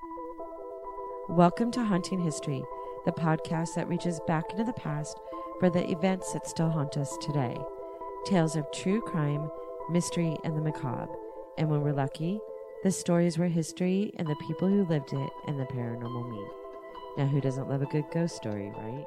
Welcome to Haunting History, the podcast that reaches back into the past for the events that still haunt us today. Tales of true crime, mystery, and the macabre. And when we're lucky, the stories where history and the people who lived it and the paranormal meet. Now, who doesn't love a good ghost story, right?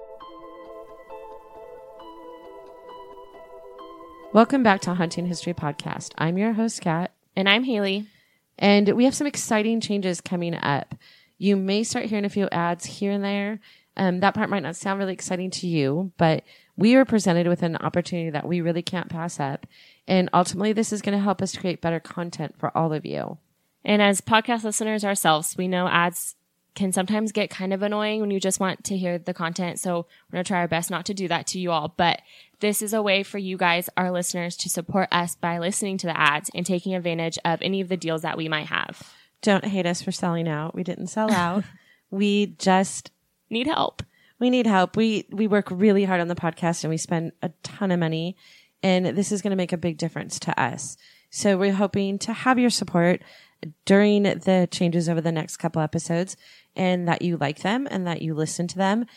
Welcome back to Haunting History Podcast. I'm your host, Kat. And I'm Haley. And we have some exciting changes coming up. You may start hearing a few ads here and there. That part might not sound really exciting to you, but we are presented with an opportunity that we really can't pass up. And ultimately, this is going to help us create better content for all of you. And as podcast listeners ourselves, we know ads can sometimes get kind of annoying when you just want to hear the content. So we're going to try our best not to do that to you all. But this is a way for you guys, our listeners, to support us by listening to the ads and taking advantage of any of the deals that we might have. Don't hate us for selling out. We didn't sell out. We just need help. We need help. We work really hard on the podcast and we spend a ton of money. And this is going to make a big difference to us. So we're hoping to have your support during the changes over the next couple episodes, and that you like them and that you listen to them.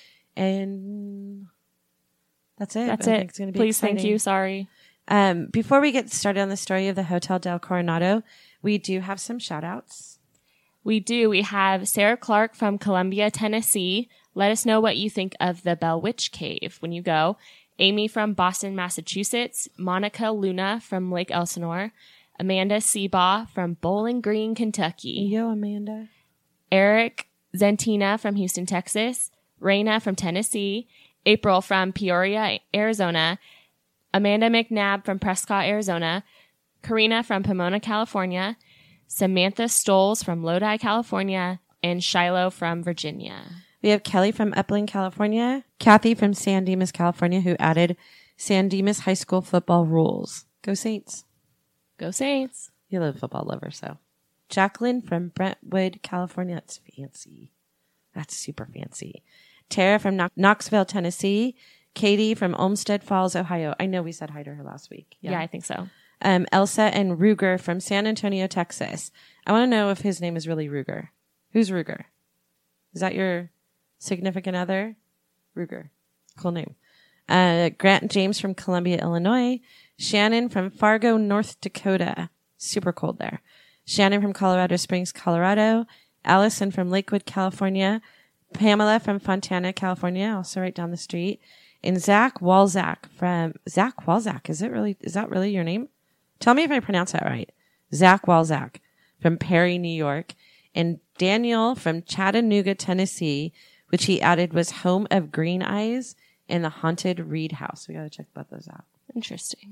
And that's it. That's it. It's gonna be Please, exciting. Thank you. Sorry. Before we get started on the story of the Hotel del Coronado, we do have some shout outs. We do. We have Sarah Clark from Columbia, Tennessee. Let us know what you think of the Bell Witch Cave when you go. Amy from Boston, Massachusetts. Monica Luna from Lake Elsinore. Amanda Seabaugh from Bowling Green, Kentucky. Yo, Amanda. Eric Zentina from Houston, Texas. Raina from Tennessee. April from Peoria, Arizona. Amanda McNabb from Prescott, Arizona. Karina from Pomona, California. Samantha Stoles from Lodi, California. And Shiloh from Virginia. We have Kelly from Upland, California. Kathy from San Dimas, California, who added San Dimas High School football rules. Go Saints. Go Saints. You're a football lover, so. Jacqueline from Brentwood, California. That's fancy. That's super fancy. Tara from Knoxville, Tennessee. Katie from Olmsted Falls, Ohio. I know we said hi to her last week. Yeah, I think so. Elsa and Ruger from San Antonio, Texas. I want to know if his name is really Ruger. Who's Ruger? Is that your significant other? Ruger. Cool name. Grant and James from Columbia, Illinois. Shannon from Fargo, North Dakota. Super cold there. Shannon from Colorado Springs, Colorado. Allison from Lakewood, California. Pamela from Fontana, California, also right down the street. And Zach Walzak from Zach Walzak. Is that really your name? Tell me if I pronounce that right. Zach Walzak from Perry, New York. And Daniel from Chattanooga, Tennessee, which he added was home of Green Eyes and the Haunted Reed House. We got to check both those out. Interesting.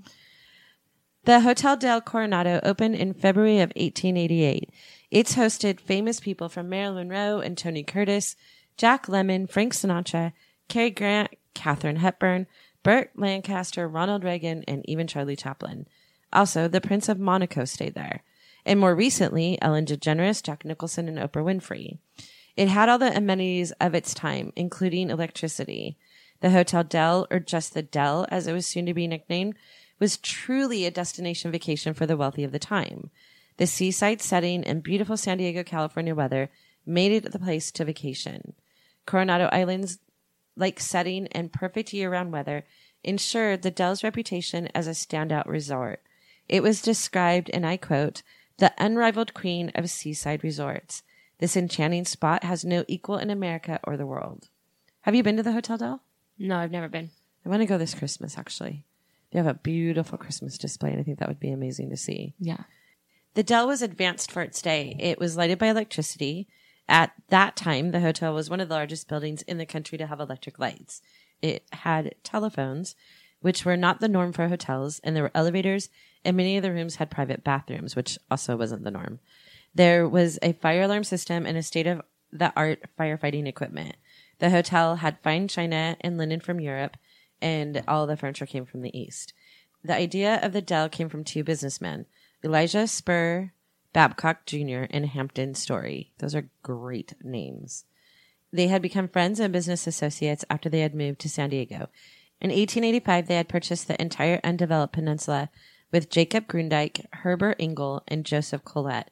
The Hotel del Coronado opened in February of 1888. It's hosted famous people from Marilyn Monroe and Tony Curtis, Jack Lemmon, Frank Sinatra, Cary Grant, Katharine Hepburn, Burt Lancaster, Ronald Reagan, and even Charlie Chaplin. Also, the Prince of Monaco stayed there. And more recently, Ellen DeGeneres, Jack Nicholson, and Oprah Winfrey. It had all the amenities of its time, including electricity. The Hotel Del, or just the Del, as it was soon to be nicknamed, was truly a destination vacation for the wealthy of the time. The seaside setting and beautiful San Diego, California weather made it the place to vacation. Coronado Island's like setting and perfect year-round weather ensured the Del's reputation as a standout resort. It was described, and I quote, "the unrivaled queen of seaside resorts. This enchanting spot has no equal in America or the world." Have you been to the Hotel Del? No, I've never been. I want to go this Christmas, actually. They have a beautiful Christmas display, and I think that would be amazing to see. Yeah. The Del was advanced for its day. It was lighted by electricity. At that time, the hotel was one of the largest buildings in the country to have electric lights. It had telephones, which were not the norm for hotels, and there were elevators, and many of the rooms had private bathrooms, which also wasn't the norm. There was a fire alarm system and a state-of-the-art firefighting equipment. The hotel had fine china and linen from Europe, and all the furniture came from the East. The idea of the Del came from two businessmen, Elijah Spur Babcock Jr. and Hampton Story. Those are great names. They had become friends and business associates after they had moved to San Diego. In 1885, they had purchased the entire undeveloped peninsula with Jacob Grundyke, Herbert Engel, and Joseph Collette.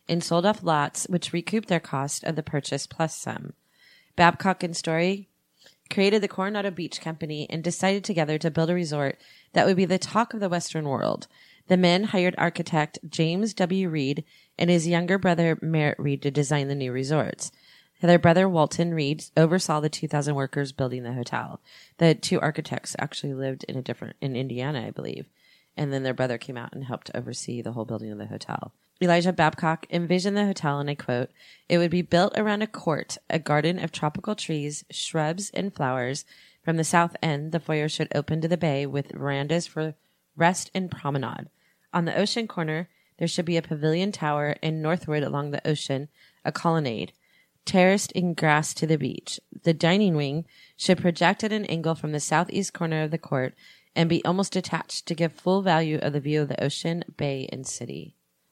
and sold off lots, which recouped their cost of the purchase plus some. Babcock and Story created the Coronado Beach Company and decided together to build a resort that would be the talk of the Western world. The men hired architect James W. Reed and his younger brother Merritt Reed to design the new resorts. Their brother Walton Reed oversaw the 2,000 workers building the hotel. The two architects actually lived in Indiana, I believe. And then their brother came out and helped oversee the whole building of the hotel. Elijah Babcock envisioned the hotel, and I quote, "It would be built around a court, a garden of tropical trees, shrubs, and flowers. From the south end, the foyer should open to the bay with verandas for rest and promenade. On the ocean corner, there should be a pavilion tower, and northward along the ocean, a colonnade, terraced in grass to the beach. The dining wing should project at an angle from the southeast corner of the court and be almost detached to give full value of the view of the ocean, bay, and city."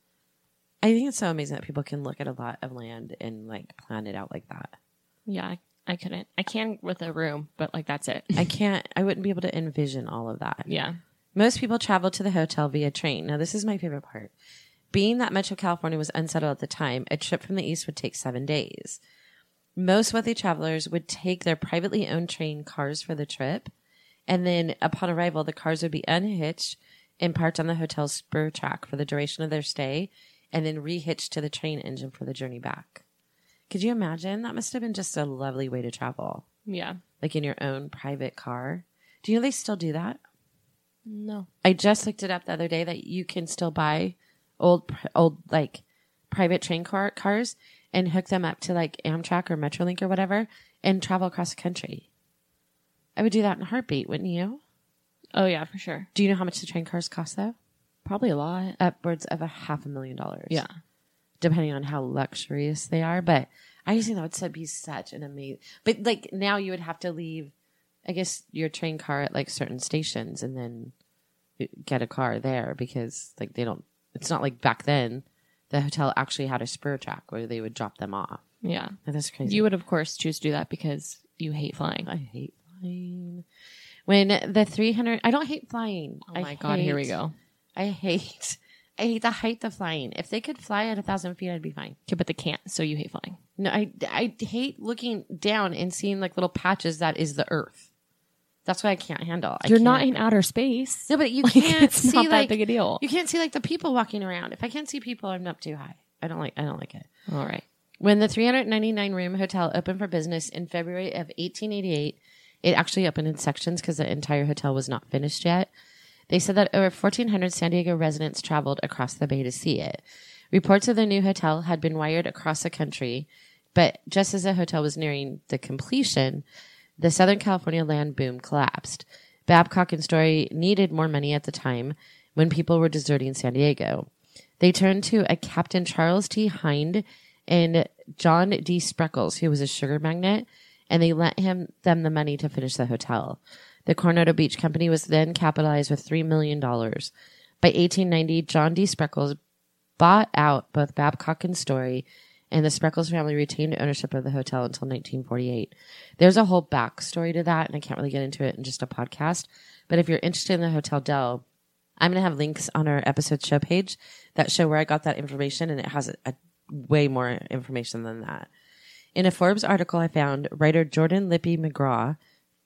I think it's so amazing that people can look at a lot of land and like plan it out like that. Yeah, I couldn't. I can with a room, but like that's it. I wouldn't be able to envision all of that. Yeah. Most people travel to the hotel via train. Now, this is my favorite part. Being that much of California was unsettled at the time, a trip from the east would take 7 days. Most wealthy travelers would take their privately owned train cars for the trip, and then upon arrival, the cars would be unhitched and parked on the hotel's spur track for the duration of their stay, and then rehitched to the train engine for the journey back. Could you imagine? That must have been just a lovely way to travel. Yeah. Like in your own private car. Do you know they still do that? No. I just looked it up the other day that you can still buy old like private train cars and hook them up to like Amtrak or Metrolink or whatever and travel across the country. I would do that in a heartbeat, wouldn't you? Oh, yeah, for sure. Do you know how much the train cars cost, though? Probably a lot. Upwards of $500,000. Yeah. Depending on how luxurious they are. But I just think that would be such an amazing... But like now you would have to leave, I guess, your train car at like certain stations and then get a car there because like they don't... It's not like back then the hotel actually had a spur track where they would drop them off. Yeah. That's crazy. You would, of course, choose to do that because you hate flying. I hate flying. When the 300... I don't hate flying. Oh my God, here we go. I hate the height of flying. If they could fly at 1,000 feet, I'd be fine. Okay, but they can't, so you hate flying. No, I hate looking down and seeing like little patches that is the earth. That's what I can't handle. You're not in outer space. No, but you can't it's see not like that big a deal. You can't see like the people walking around. If I can't see people, I'm up too high. I don't like it. All right. When the 399 room hotel opened for business in February of 1888, it actually opened in sections because the entire hotel was not finished yet. They said that over 1,400 San Diego residents traveled across the bay to see it. Reports of the new hotel had been wired across the country, but just as the hotel was nearing the completion, the Southern California land boom collapsed. Babcock and Story needed more money at the time when people were deserting San Diego. They turned to a Captain Charles T. Hind and John D. Spreckles, who was a sugar magnate, and they lent them the money to finish the hotel. The Coronado Beach Company was then capitalized with $3 million. By 1890, John D. Spreckles bought out both Babcock and Story, and the Spreckles family retained ownership of the hotel until 1948. There's a whole backstory to that, and I can't really get into it in just a podcast. But if you're interested in the Hotel Del, I'm going to have links on our episode show page that show where I got that information, and it has a way more information than that. In a Forbes article I found, writer Geordie Lippy McGraw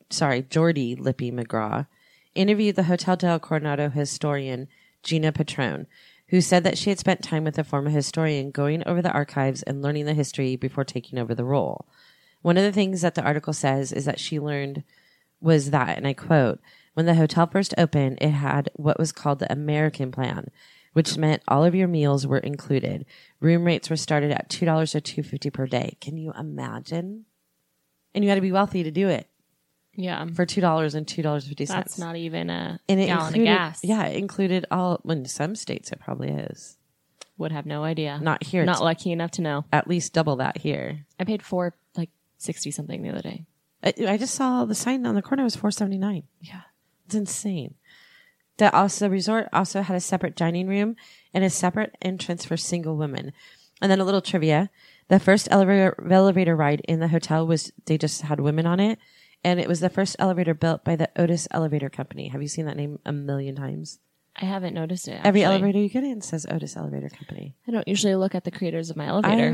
interviewed the Hotel Del Coronado historian Gina Patrone, who said that she had spent time with a former historian going over the archives and learning the history before taking over the role. One of the things that the article says is that she learned was that, and I quote, when the hotel first opened, it had what was called the American plan, which meant all of your meals were included. Room rates were started at $2 or $2.50 per day. Can you imagine? And you had to be wealthy to do it. Yeah. For $2 and $2.50. That's not even a and gallon of gas. Yeah, it included all, well, in some states it probably is. Would have no idea. Not here. Not lucky enough to know. At least double that here. I paid $60 something the other day. I just saw the sign on the corner was $4.79. Yeah. It's insane. The resort also had a separate dining room and a separate entrance for single women. And then a little trivia. The first elevator ride in the hotel they just had women on it. And it was the first elevator built by the Otis Elevator Company. Have you seen that name a million times? I haven't noticed it. Every actually. elevator you get in says Otis Elevator Company. I don't usually look at the creators of my elevator.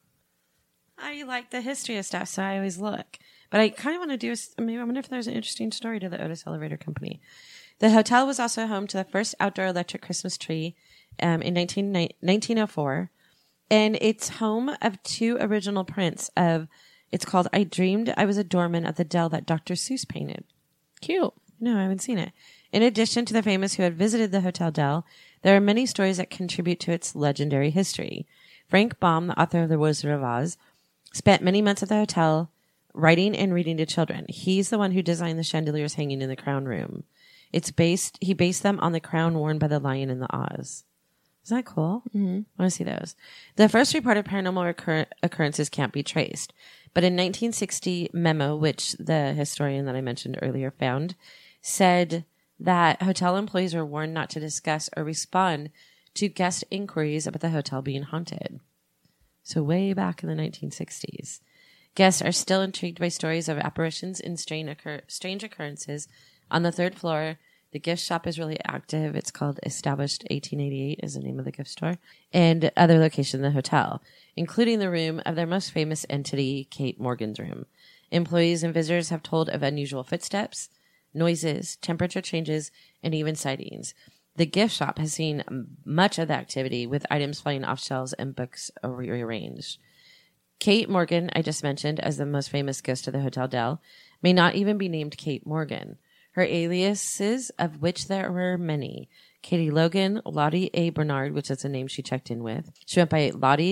I like the history of stuff, so I always look. But I kind of want to do, maybe I wonder if there's an interesting story to the Otis Elevator Company. The hotel was also home to the first outdoor electric Christmas tree in 1904. And it's home of 2 original prints of, it's called I Dreamed I Was a Doorman at the Dell that Dr. Seuss painted. Cute. No, I haven't seen it. In addition to the famous who had visited the Hotel Dell, there are many stories that contribute to its legendary history. Frank Baum, the author of The Wizard of Oz, spent many months at the hotel writing and reading to children. He's the one who designed the chandeliers hanging in the crown room. He based them on the crown worn by the lion in the Oz. Isn't that cool? Mm-hmm. I want to see those. The first reported paranormal occurrences can't be traced. But in 1960 memo, which the historian that I mentioned earlier found, said that hotel employees were warned not to discuss or respond to guest inquiries about the hotel being haunted. So way back in the 1960s. Guests are still intrigued by stories of apparitions and strange occurrences. On the 3rd floor, the gift shop is really active. It's called Established 1888 is the name of the gift store. And other locations in the hotel, including the room of their most famous entity, Kate Morgan's room. Employees and visitors have told of unusual footsteps, noises, temperature changes, and even sightings. The gift shop has seen much of the activity, with items flying off shelves and books rearranged. Kate Morgan, I just mentioned as the most famous ghost of the Hotel Dell, may not even be named Kate Morgan. Her aliases, of which there were many: Katie Logan, Lottie A. Bernard, which is the name she checked in with. She went by Lottie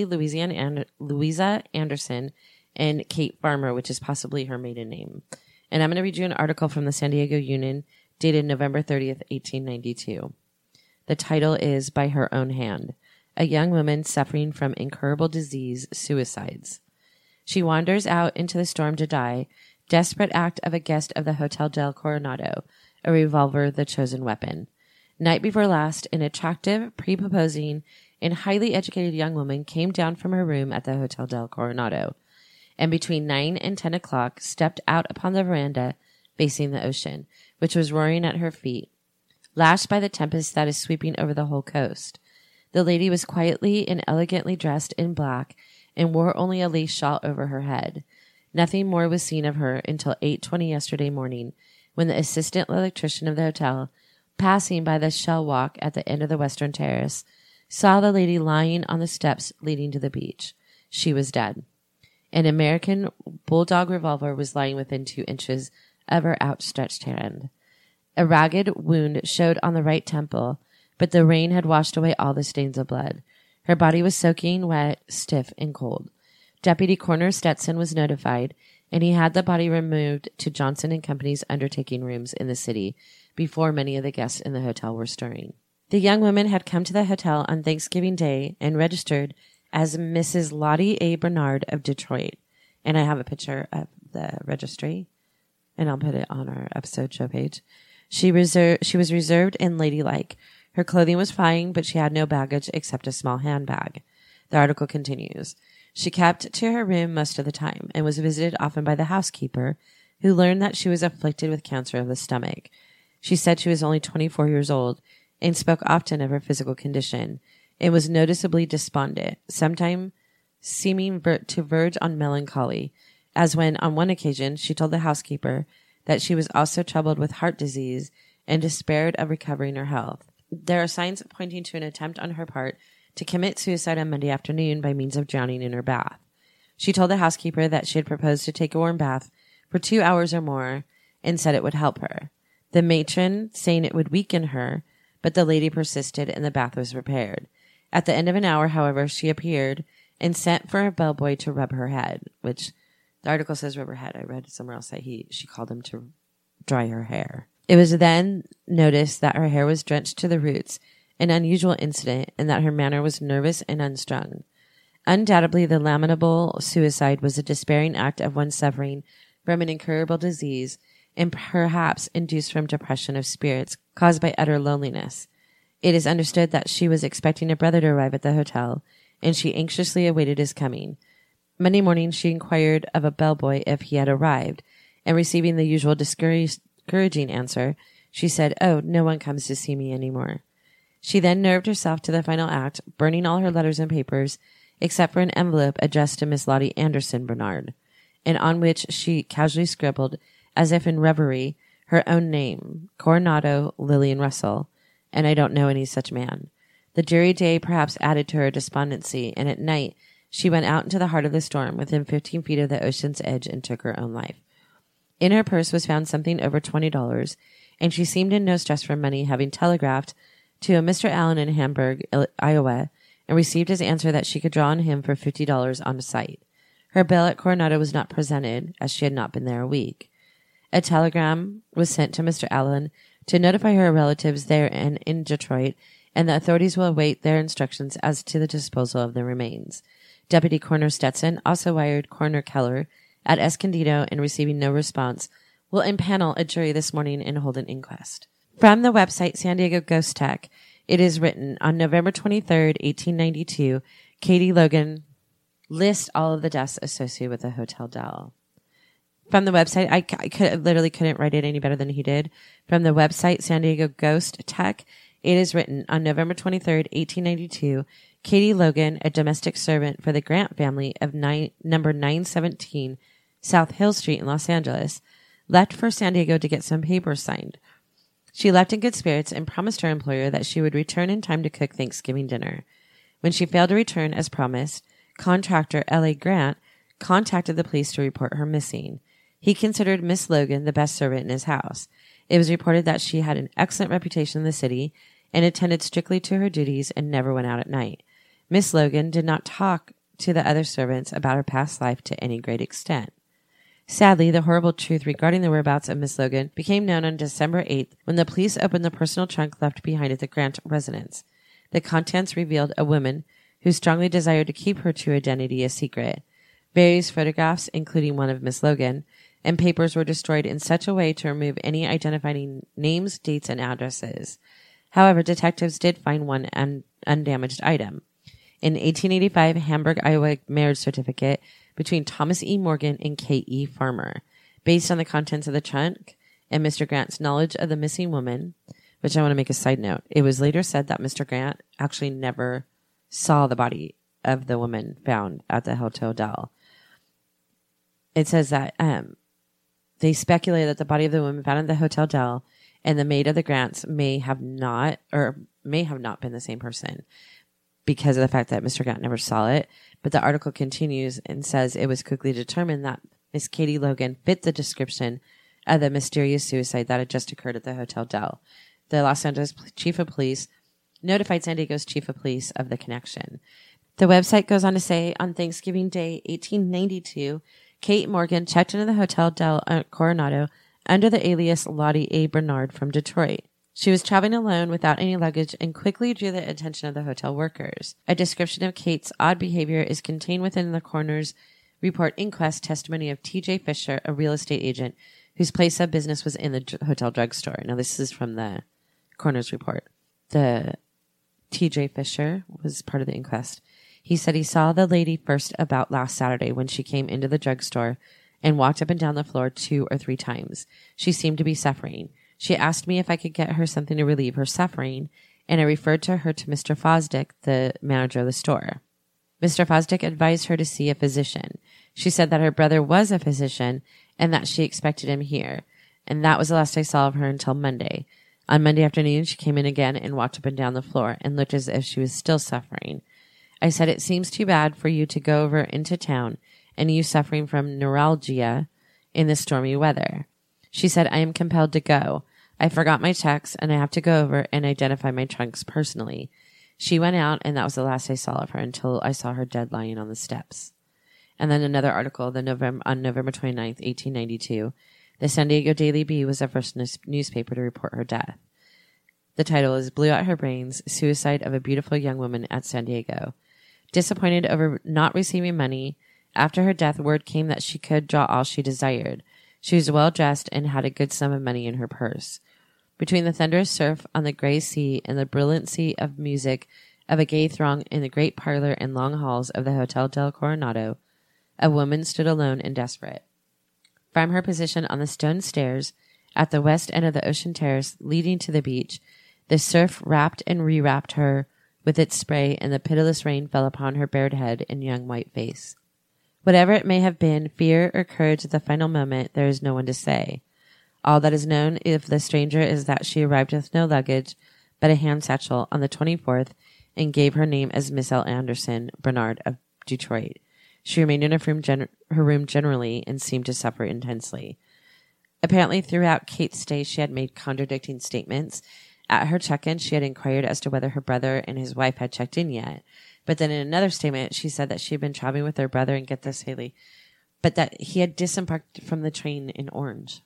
Louisa Anderson, and Kate Farmer, which is possibly her maiden name. And I'm going to read you an article from the San Diego Union dated November 30th, 1892. The title is By Her Own Hand. A young woman suffering from incurable disease suicides. She wanders out into the storm to die, desperate act of a guest of the Hotel del Coronado, a revolver the chosen weapon. Night before last, an attractive, pre-proposing, and highly educated young woman came down from her room at the Hotel del Coronado, and between 9 and 10 o'clock stepped out upon the veranda facing the ocean, which was roaring at her feet, lashed by the tempest that is sweeping over the whole coast. The lady was quietly and elegantly dressed in black and wore only a lace shawl over her head. Nothing more was seen of her until 8:20 yesterday morning, when the assistant electrician of the hotel, passing by the shell walk at the end of the western terrace, saw the lady lying on the steps leading to the beach. She was dead. An American bulldog revolver was lying within 2 inches of her outstretched hand. A ragged wound showed on the right temple, but the rain had washed away all the stains of blood. Her body was soaking wet, stiff, and cold. Deputy Coroner Stetson was notified, and he had the body removed to Johnson & Company's undertaking rooms in the city before many of the guests in the hotel were stirring. The young woman had come to the hotel on Thanksgiving Day and registered as Mrs. Lottie A. Bernard of Detroit. And I have a picture of the registry, and I'll put it on our episode show page. She was reserved and ladylike. Her clothing was fine, but she had no baggage except a small handbag. The article continues. She kept to her room most of the time and was visited often by the housekeeper, who learned that she was afflicted with cancer of the stomach. She said she was only 24 years old and spoke often of her physical condition and was noticeably despondent, sometimes seeming to verge on melancholy, as when, on one occasion, she told the housekeeper that she was also troubled with heart disease and despaired of recovering her health. There are signs pointing to an attempt on her part to commit suicide on Monday afternoon by means of drowning in her bath. She told the housekeeper that she had proposed to take a warm bath for 2 hours or more and said it would help her. The matron saying it would weaken her, but the lady persisted and the bath was prepared. At the end of an hour, however, she appeared and sent for a bellboy to rub her head, which the article says rub her head. I read somewhere else that she called him to dry her hair. It was then noticed that her hair was drenched to the roots, an unusual incident, and that her manner was nervous and unstrung. Undoubtedly, the lamentable suicide was a despairing act of one suffering from an incurable disease, and perhaps induced from depression of spirits caused by utter loneliness. It is understood that she was expecting a brother to arrive at the hotel, and she anxiously awaited his coming. Monday morning, she inquired of a bellboy if he had arrived, and receiving the usual discouraging answer, she said, "Oh, no one comes to see me anymore." She then nerved herself to the final act, burning all her letters and papers, except for an envelope addressed to Miss Lottie Anderson Bernard, and on which she casually scribbled, as if in reverie, her own name, Coronado Lillian Russell, and I don't know any such man. The dreary day perhaps added to her despondency, and at night she went out into the heart of the storm within 15 feet of the ocean's edge and took her own life. In her purse was found something over $20, and she seemed in no stress for money, having telegraphed to a Mr. Allen in Hamburg, Iowa, and received his answer that she could draw on him for $50 on site. Her bill at Coronado was not presented, as she had not been there a week. A telegram was sent to Mr. Allen to notify her relatives there and in Detroit, and the authorities will await their instructions as to the disposal of the remains. Deputy Coroner Stetson also wired Coroner Keller at Escondido, and receiving no response, will impanel a jury this morning and hold an inquest. From the website San Diego Ghost Tech, it is written, on November 23rd, 1892, Katie Logan lists all of the deaths associated with the Hotel Del. From the website, I couldn't write it any better than he did. From the website San Diego Ghost Tech, it is written, on November 23rd, 1892, Katie Logan, a domestic servant for the Grant family of number 917 South Hill Street in Los Angeles, left for San Diego to get some papers signed. She left in good spirits and promised her employer that she would return in time to cook Thanksgiving dinner. When she failed to return as promised, contractor L.A. Grant contacted the police to report her missing. He considered Miss Logan the best servant in his house. It was reported that she had an excellent reputation in the city and attended strictly to her duties and never went out at night. Miss Logan did not talk to the other servants about her past life to any great extent. Sadly, the horrible truth regarding the whereabouts of Miss Logan became known on December 8th when the police opened the personal trunk left behind at the Grant residence. The contents revealed a woman who strongly desired to keep her true identity a secret. Various photographs, including one of Miss Logan, and papers were destroyed in such a way to remove any identifying names, dates, and addresses. However, detectives did find one undamaged item. An 1885 Hamburg, Iowa marriage certificate between Thomas E. Morgan and K.E. Farmer. Based on the contents of the trunk and Mr. Grant's knowledge of the missing woman, which I want to make a side note, it was later said that Mr. Grant actually never saw the body of the woman found at the Hotel Del. It says that they speculated that the body of the woman found at the Hotel Del and the maid of the Grants may have not been the same person because of the fact that Mr. Grant never saw it. But the article continues and says it was quickly determined that Miss Katie Logan fit the description of the mysterious suicide that had just occurred at the Hotel Del. The Los Angeles Chief of Police notified San Diego's Chief of Police of the connection. The website goes on to say, on Thanksgiving Day, 1892, Kate Morgan checked into the Hotel Del Coronado under the alias Lottie A. Bernard from Detroit. She was traveling alone without any luggage and quickly drew the attention of the hotel workers. A description of Kate's odd behavior is contained within the coroner's report inquest testimony of T.J. Fisher, a real estate agent whose place of business was in the hotel drugstore. Now, this is from the coroner's report. The T.J. Fisher was part of the inquest. He said he saw the lady first about last Saturday when she came into the drugstore and walked up and down the floor 2 or 3 times. She seemed to be suffering. She asked me if I could get her something to relieve her suffering, and I referred her to Mr. Fosdick, the manager of the store. Mr. Fosdick advised her to see a physician. She said that her brother was a physician and that she expected him here, and that was the last I saw of her until Monday. On Monday afternoon, she came in again and walked up and down the floor and looked as if she was still suffering. I said, it seems too bad for you to go over into town and you suffering from neuralgia in the stormy weather. She said, I am compelled to go. I forgot my checks and I have to go over and identify my trunks personally. She went out and that was the last I saw of her until I saw her dead lying on the steps. And then another article on November 29th, 1892. The San Diego Daily Bee was the first newspaper to report her death. The title is Blew Out Her Brains, Suicide of a Beautiful Young Woman at San Diego. Disappointed over not receiving money, after her death word came that she could draw all she desired. She was well dressed and had a good sum of money in her purse. Between the thunderous surf on the gray sea and the brilliancy of music of a gay throng in the great parlor and long halls of the Hotel del Coronado, a woman stood alone and desperate. From her position on the stone stairs at the west end of the ocean terrace leading to the beach, The surf wrapped and rewrapped her with its spray, and the pitiless rain fell upon her bared head and young white face. Whatever it may have been, fear or courage at the final moment, there is no one to say. All that is known of the stranger is that she arrived with no luggage but a hand satchel on the 24th and gave her name as Miss L. Anderson Bernard of Detroit. She remained in her room generally and seemed to suffer intensely. Apparently, throughout Kate's stay, she had made contradicting statements. At her check-in, she had inquired as to whether her brother and his wife had checked in yet. But then in another statement, she said that she had been traveling with her brother, and get this, Haley, but that he had disembarked from the train in Orange.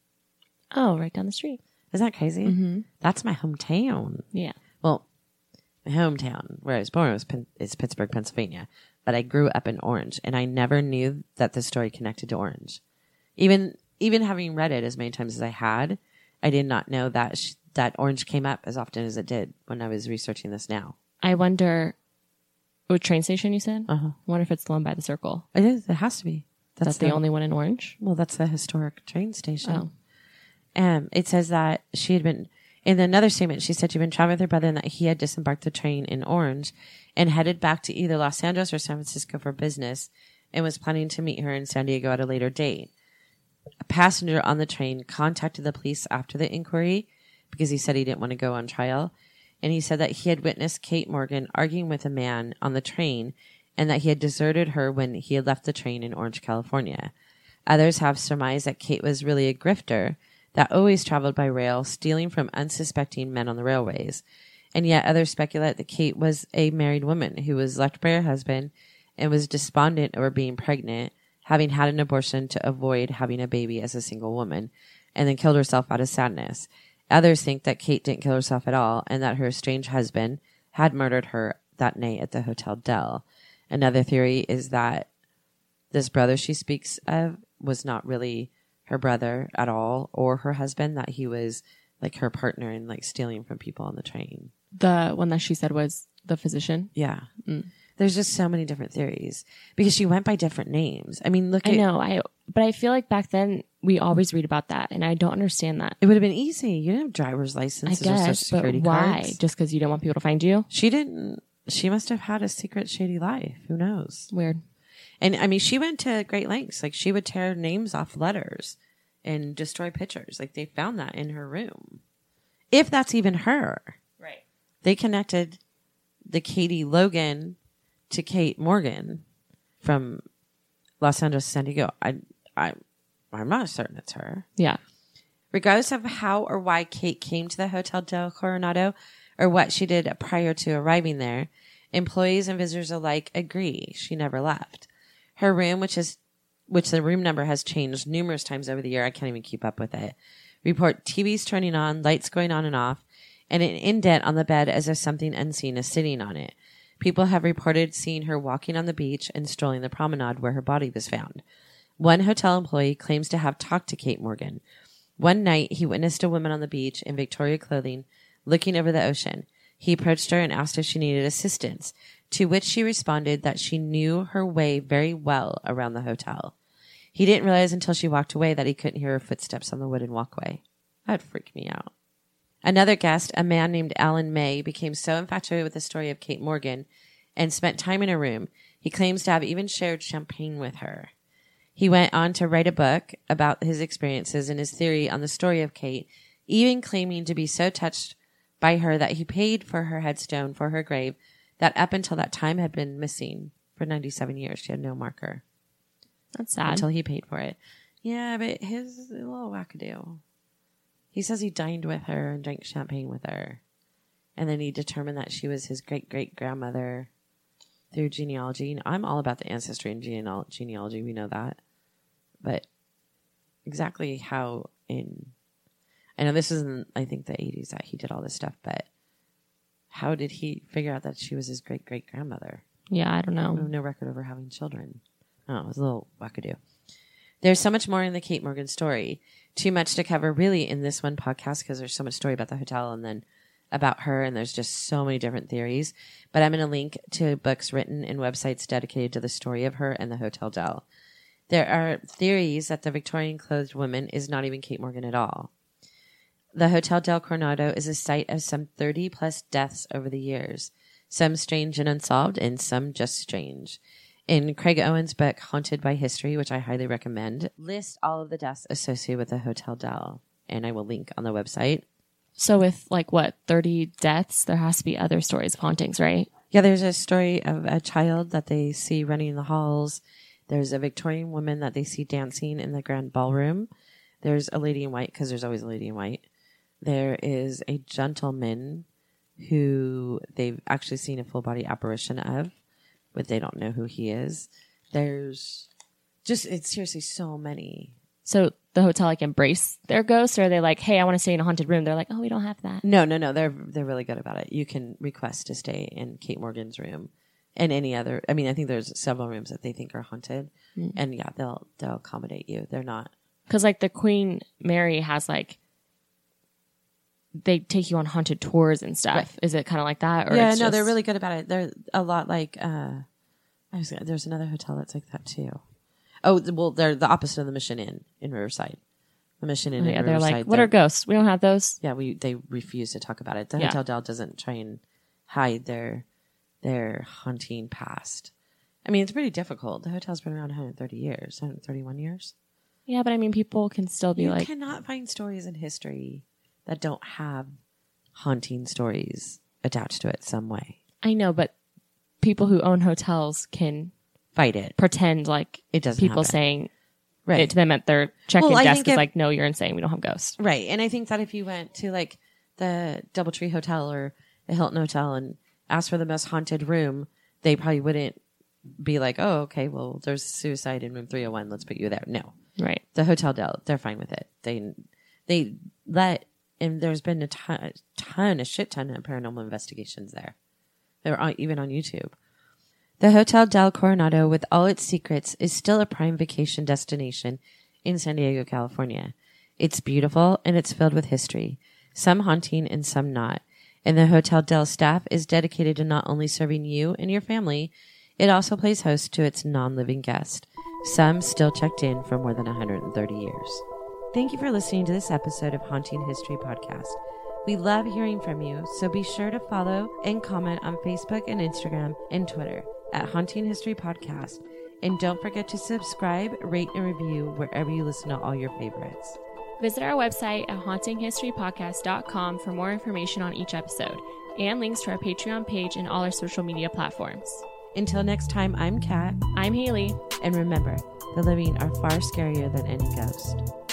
Oh, right down the street. Isn't that crazy? Mm-hmm. That's my hometown. Yeah. Well, my hometown, where I was born, is Pittsburgh, Pennsylvania. But I grew up in Orange, and I never knew that the story connected to Orange. Even having read it as many times as I had, I did not know that that Orange came up as often as it did when I was researching this now. I wonder, what train station you said? Uh-huh. I wonder if it's the one by the Circle. It is. It has to be. That's the only one in Orange? Well, that's a historic train station. Oh. It says that she had been, in another statement, she said she'd been traveling with her brother and that he had disembarked the train in Orange and headed back to either Los Angeles or San Francisco for business and was planning to meet her in San Diego at a later date. A passenger on the train contacted the police after the inquiry because he said he didn't want to go on trial. And he said that he had witnessed Kate Morgan arguing with a man on the train and that he had deserted her when he had left the train in Orange, California. Others have surmised that Kate was really a grifter that always traveled by rail, stealing from unsuspecting men on the railways. And yet others speculate that Kate was a married woman who was left by her husband and was despondent over being pregnant, having had an abortion to avoid having a baby as a single woman, and then killed herself out of sadness. Others think that Kate didn't kill herself at all and that her estranged husband had murdered her that night at the Hotel Del. Another theory is that this brother she speaks of was not really her brother at all or her husband, that he was like her partner in like stealing from people on the train. The one that she said was the physician? Yeah. There's just so many different theories because she went by different names. I mean, I know. But I feel like back then we always read about that, and I don't understand that. It would have been easy. You didn't have driver's licenses or social security but why? cards. Just because you didn't want people to find you? She didn't. She must have had a secret, shady life. Who knows? Weird. And I mean, she went to great lengths. Like she would tear names off letters and destroy pictures. Like they found that in her room. If that's even her. Right. They connected the Katie Logan to Kate Morgan from Los Angeles to San Diego. I'm not certain it's her. Yeah. Regardless of how or why Kate came to the Hotel del Coronado or what she did prior to arriving there, employees and visitors alike agree she never left. Her room, which the room number has changed numerous times over the year, I can't even keep up with it, report TVs turning on, lights going on and off, and an indent on the bed as if something unseen is sitting on it. People have reported seeing her walking on the beach and strolling the promenade where her body was found. One hotel employee claims to have talked to Kate Morgan. One night, he witnessed a woman on the beach in Victoria clothing looking over the ocean. He approached her and asked if she needed assistance, to which she responded that she knew her way very well around the hotel. He didn't realize until she walked away that he couldn't hear her footsteps on the wooden walkway. That would freak me out. Another guest, a man named Alan May, became so infatuated with the story of Kate Morgan and spent time in her room. He claims to have even shared champagne with her. He went on to write a book about his experiences and his theory on the story of Kate, even claiming to be so touched by her that he paid for her headstone for her grave that up until that time had been missing for 97 years. She had no marker. That's sad. Until he paid for it. Yeah, but his is a little wackadoo. He says he dined with her and drank champagne with her. And then he determined that she was his great-great-grandmother through genealogy. And I'm all about the ancestry and genealogy. We know that. But exactly how in... I know this isn't, I think, the 80s that he did all this stuff, but how did he figure out that she was his great-great-grandmother? Yeah, I don't know. We have no record of her having children. Oh, it was a little wackadoo. There's so much more in the Kate Morgan story. Too much to cover really in this one podcast because there's so much story about the hotel and then about her, and there's just so many different theories. But I'm going to link to books written and websites dedicated to the story of her and the Hotel Del. There are theories that the Victorian clothed woman is not even Kate Morgan at all. The Hotel del Coronado is a site of some 30 plus deaths over the years, some strange and unsolved, and some just strange. In Craig Owen's book, Haunted by History, which I highly recommend, lists all of the deaths associated with the Hotel Del, and I will link on the website. So with 30 deaths, there has to be other stories of hauntings, right? Yeah, there's a story of a child that they see running in the halls. There's a Victorian woman that they see dancing in the grand ballroom. There's a lady in white, because there's always a lady in white. There is a gentleman who they've actually seen a full body apparition of, but they don't know who he is. There's it's seriously so many. So the hotel embrace their ghosts, or are they like, hey, I want to stay in a haunted room? They're like, oh, we don't have that. No. They're really good about it. You can request to stay in Kate Morgan's room and any other. I mean, I think there's several rooms that they think are haunted, and yeah, they'll accommodate you. They're not, because the Queen Mary has they take you on haunted tours and stuff. Right. Is it kind of like that? Or yeah, no, they're really good about it. They're a lot like, there's another hotel that's like that too. Oh, well, they're the opposite of the Mission Inn in Riverside. The Mission Inn in Riverside. They're like, what are ghosts? We don't have those. Yeah, they refuse to talk about it. The Hotel Del doesn't try and hide their haunting past. I mean, it's pretty difficult. The hotel's been around 130 years, 131 years. Yeah, but I mean, people can still be You cannot find stories in history that don't have haunting stories attached to it some way. I know, but people who own hotels can fight it. Pretend it doesn't people happen. Saying it to them at their check-in desk is no, you're insane. We don't have ghosts. Right. And I think that if you went to the Doubletree Hotel or the Hilton Hotel and asked for the most haunted room, they probably wouldn't be like, oh, okay, well, there's suicide in room 301. Let's put you there. No. Right. The Hotel Del, they're fine with it. They let... And there's been a shit ton of paranormal investigations there. They're even on YouTube. The Hotel del Coronado, with all its secrets, is still a prime vacation destination in San Diego, California. It's beautiful and it's filled with history, some haunting and some not. And the Hotel Del staff is dedicated to not only serving you and your family, it also plays host to its non-living guests, some still checked in for more than 130 years. Thank you for listening to this episode of Haunting History Podcast. We love hearing from you, so be sure to follow and comment on Facebook and Instagram and Twitter at Haunting History Podcast. And don't forget to subscribe, rate, and review wherever you listen to all your favorites. Visit our website at hauntinghistorypodcast.com for more information on each episode and links to our Patreon page and all our social media platforms. Until next time, I'm Kat. I'm Haley. And remember, the living are far scarier than any ghost.